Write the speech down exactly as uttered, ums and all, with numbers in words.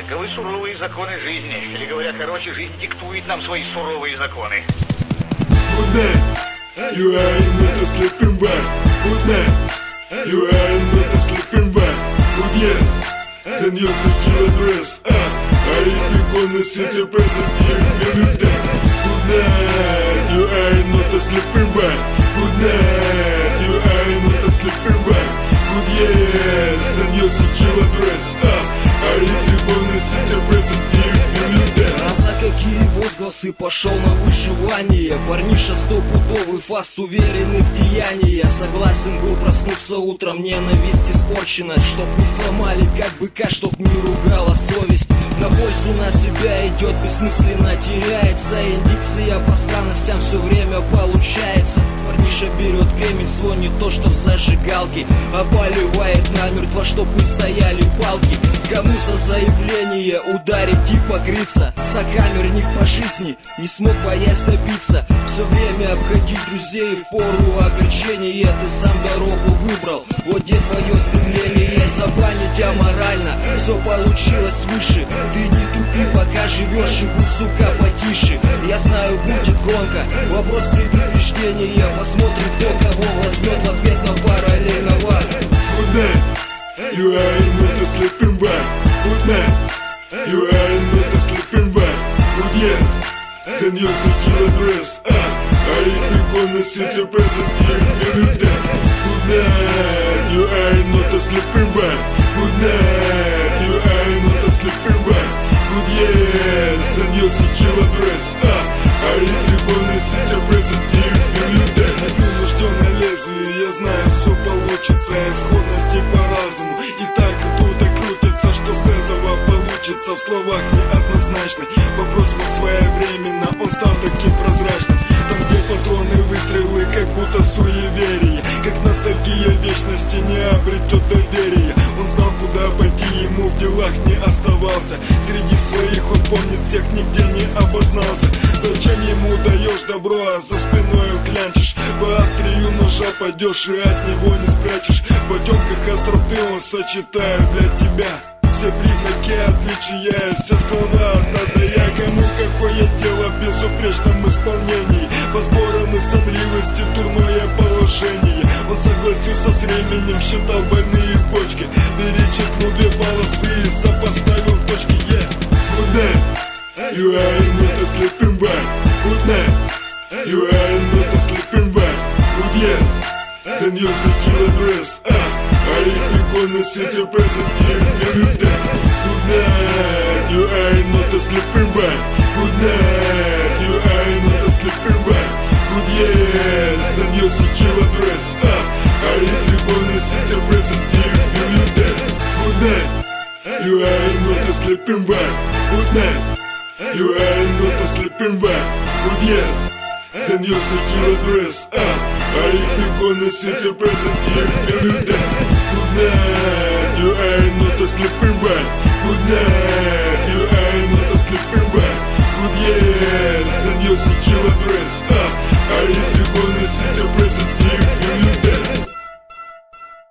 Таковы суровые законы жизни. Или говоря короче, жизнь диктует нам свои суровые законы. Good night, you are not a sleeping bag. Good night, you are not a sleeping bag. Good yes, send your secure address. Ah, I if you gonna sit your present here, feel you dead. Good night, you are not a sleeping bag. Good night, you are not a sleeping bag. Good yes, send your secure address. Ah, I if you gonna sit your present here, feel you dead. А за какие возгласы пошел на выживание? Парниша стопудовый фаст, уверенный в деянии. Согласен был проснуться утром, ненависть испорчена. Чтоб не сломали, как быка, чтоб не ругала совесть. На пользу на себя идет, бессмысленно теряется. Индикция по странностям все время получается. Парниша берет кремень свой, не то что в зажигалке, а поливает намертво, чтоб не стояли палки. Кому за заявление ударить и покрыться? Сокамерник по жизни не смог, боясь добиться. Все время обходить друзей в пору огорчения. Ты сам дорогу выбрал, вот где твое стремление. Забанить аморально, все получилось свыше. Ты не тупи, пока живешь, и будь, сука, потише. Я знаю, будет гонка, вопрос предупреждения. Посмотрим, кто кого возьмет в ответ на параллельного. Good night, you are not a sleeping bag. Good night, you are not a sleeping bag. Good yes, send your secure address. Ah, I if you gonna sit your present here, feel you dead. Good night, you are not a sleeping bag. Good night, you are not a sleeping bag. Good yes, send your secure address. Ah, I if you gonna sit your present here, feel you dead. Напил что на лезвие, я знаю, все получится. Исходности по разуму, и так кто-то крутится, что с этого получится. В словах неоднозначный вопрос был своевременно, он стал таким прозрачным. Там, где патроны, выстрелы, как будто суеверие, как ностальгия вечности не обретет доверия. Он знал, куда пойти, ему в делах не оставался. Среди своих он помнит всех, нигде не обознался. Зачем ему даешь добро, а за спиной клянчишь? По острию ножа пойдешь и от него не спрячешь. В потемках остроты он сочетает для тебя все признаки отличия и все слова остатая. Кому какое дело в безупречном исполнении, по сборам и сонливости дурное положение. Он согласился с временем, считал больные почки, перечеркнул две полосы и сопоставил точки. Yeah. Good night, you are not a sleeping bag. Good night, you are not a sleeping bag. Good yes, send your secure address. Ah, I if you gonna sit your present here, feel you dead. Good night, you are not a sleeping bag. Good night, you are not a sleeping bag. Good yes, send your secure address. Ah, I if you gonna sit your present here, feel you dead. Good night, you are not a sleeping bag. Good night, you are not a sleeping bag. Good yes, send your secure address. Ah, I if you gonna sit your present here, feel you dead. Good night, you are not a sleeping bag. Good night.